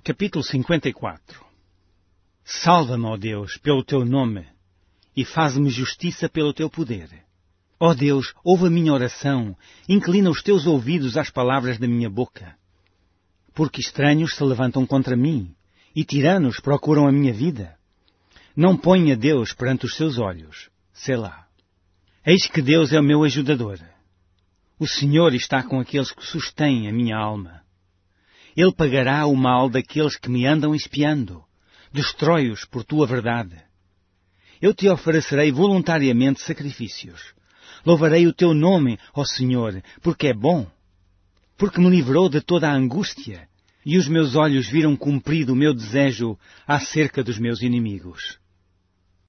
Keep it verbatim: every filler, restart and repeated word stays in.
Capítulo cinquenta e quatro. Salva-me, ó Deus, pelo teu nome, e faz-me justiça pelo teu poder. Ó Deus, ouve a minha oração, inclina os teus ouvidos às palavras da minha boca. Porque estranhos se levantam contra mim, e tiranos procuram a minha vida. Não ponha Deus perante os seus olhos. Selá. Eis que Deus é o meu ajudador. O Senhor está com aqueles que sustêm a minha alma. Ele pagará o mal daqueles que me andam espiando. Destrói-os por tua verdade. Eu te oferecerei voluntariamente sacrifícios. Louvarei o teu nome, ó Senhor, porque é bom. Porque me livrou de toda a angústia, e os meus olhos viram cumprido o meu desejo acerca dos meus inimigos.